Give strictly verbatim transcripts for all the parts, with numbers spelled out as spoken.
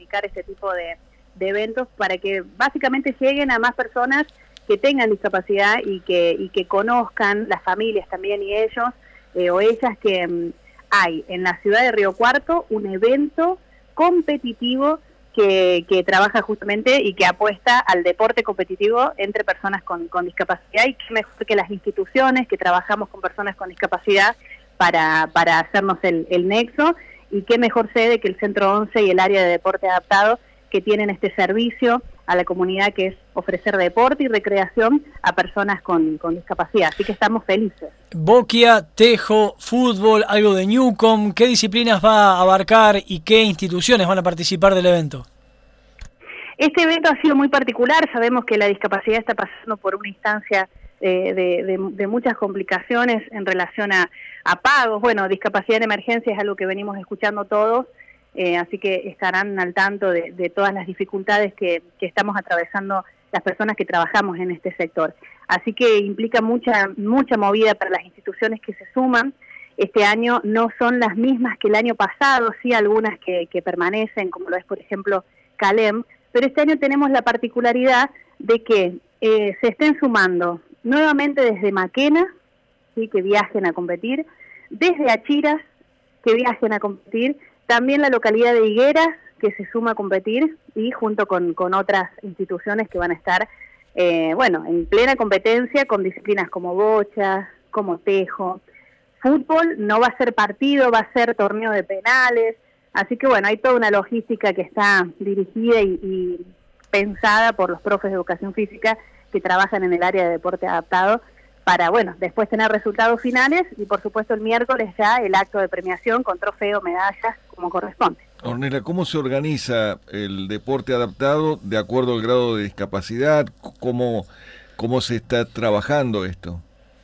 planificar este tipo de, de eventos para que básicamente lleguen a más personas que tengan discapacidad y que, y que conozcan las familias también y ellos eh, o ellas que um, hay en la ciudad de Río Cuarto un evento competitivo que, que trabaja justamente y que apuesta al deporte competitivo entre personas con, con discapacidad, y qué mejor que las instituciones que trabajamos con personas con discapacidad para, para hacernos el, el nexo, y qué mejor sede que el Centro once y el área de deporte adaptado, que tienen este servicio a la comunidad, que es ofrecer deporte y recreación a personas con, con discapacidad. Así que estamos felices. Boquia, tejo, fútbol, algo de Newcom. ¿Qué disciplinas va a abarcar y qué instituciones van a participar del evento? Este evento ha sido muy particular. Sabemos que la discapacidad está pasando por una instancia eh, de, de, de muchas complicaciones en relación a, a pagos. Bueno, discapacidad en emergencia es algo que venimos escuchando todos. Eh, así que estarán al tanto de, de todas las dificultades que, que estamos atravesando las personas que trabajamos en este sector. Así que implica mucha mucha movida para las instituciones que se suman. Este año no son las mismas que el año pasado, sí algunas que, que permanecen, como lo es por ejemplo Calem, pero este año tenemos la particularidad de que eh, se estén sumando nuevamente desde Maquena, ¿sí?, que viajen a competir, desde Achiras, que viajen a competir, también la localidad de Higueras, que se suma a competir, y junto con, con otras instituciones que van a estar, eh, bueno, en plena competencia con disciplinas como bocha, como tejo. Fútbol no va a ser partido, va a ser torneo de penales, así que bueno, hay toda una logística que está dirigida y, y pensada por los profes de educación física que trabajan en el área de deporte adaptado, para, bueno, después tener resultados finales y, por supuesto, el miércoles ya el acto de premiación con trofeo, medallas, como corresponde. Ornella, ¿cómo se organiza el deporte adaptado de acuerdo al grado de discapacidad? ¿Cómo, cómo se está trabajando esto?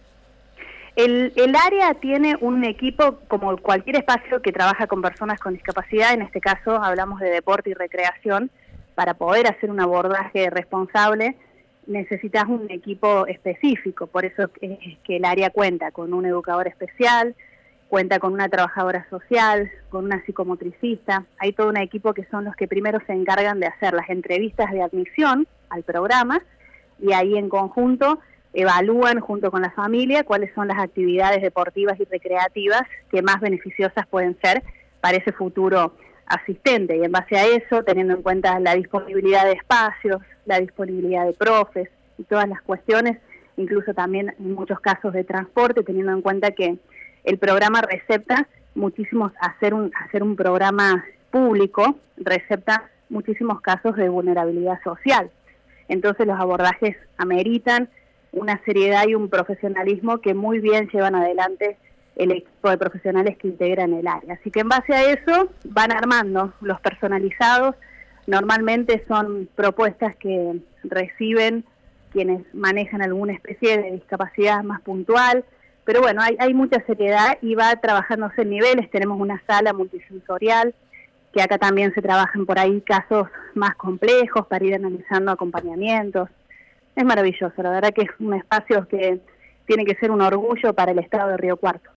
El, el área tiene un equipo, como cualquier espacio que trabaja con personas con discapacidad, en este caso hablamos de deporte y recreación. Para poder hacer un abordaje responsable necesitas un equipo específico, por eso es que el área cuenta con un educador especial, cuenta con una trabajadora social, con una psicomotricista. Hay todo un equipo que son los que primero se encargan de hacer las entrevistas de admisión al programa, y ahí en conjunto evalúan junto con la familia cuáles son las actividades deportivas y recreativas que más beneficiosas pueden ser para ese futuro asistente, y en base a eso, teniendo en cuenta la disponibilidad de espacios, la disponibilidad de profes y todas las cuestiones, incluso también en muchos casos de transporte, teniendo en cuenta que el programa recepta muchísimos, hacer un, hacer un programa público, recepta muchísimos casos de vulnerabilidad social. Entonces los abordajes ameritan una seriedad y un profesionalismo que muy bien llevan adelante el equipo de profesionales que integran el área. Así que en base a eso van armando los personalizados. Normalmente son propuestas que reciben quienes manejan alguna especie de discapacidad más puntual, pero bueno, hay, hay mucha seriedad y va trabajándose en niveles. Tenemos una sala multisensorial, que acá también se trabajan por ahí casos más complejos para ir analizando acompañamientos. Es maravilloso, la verdad que es un espacio que tiene que ser un orgullo para el estado de Río Cuarto.